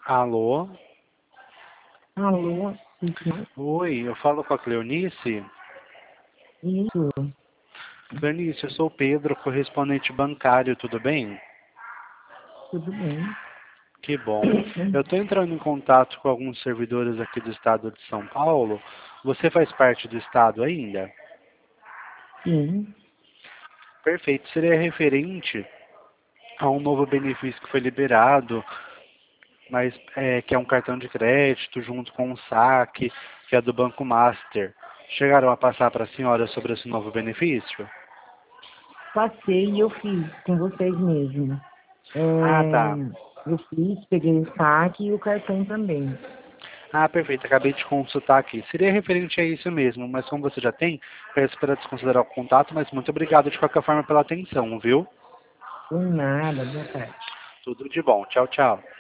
Alô? Alô, isso, Oi, eu falo com a Cleonice. isso, Cleonice, eu sou o Pedro, correspondente bancário, tudo bem? tudo bem. Que bom. Eu estou entrando em contato com alguns servidores aqui do estado de São Paulo. Você faz parte do estado ainda? Sim, Perfeito. Seria referente a um novo benefício que foi liberado, mas que é um cartão de crédito junto com um saque, que é do Banco Master. Chegaram a passar para a senhora sobre esse novo benefício? passei e eu fiz com vocês mesmo. Ah, tá. Eu fiz, peguei o saque e o cartão também. Ah, perfeito. Acabei de consultar aqui. Seria referente a isso mesmo, mas como você já tem, peço para desconsiderar o contato, mas muito obrigado de qualquer forma pela atenção, viu? Por nada, boa tarde. Tudo de bom. Tchau, tchau.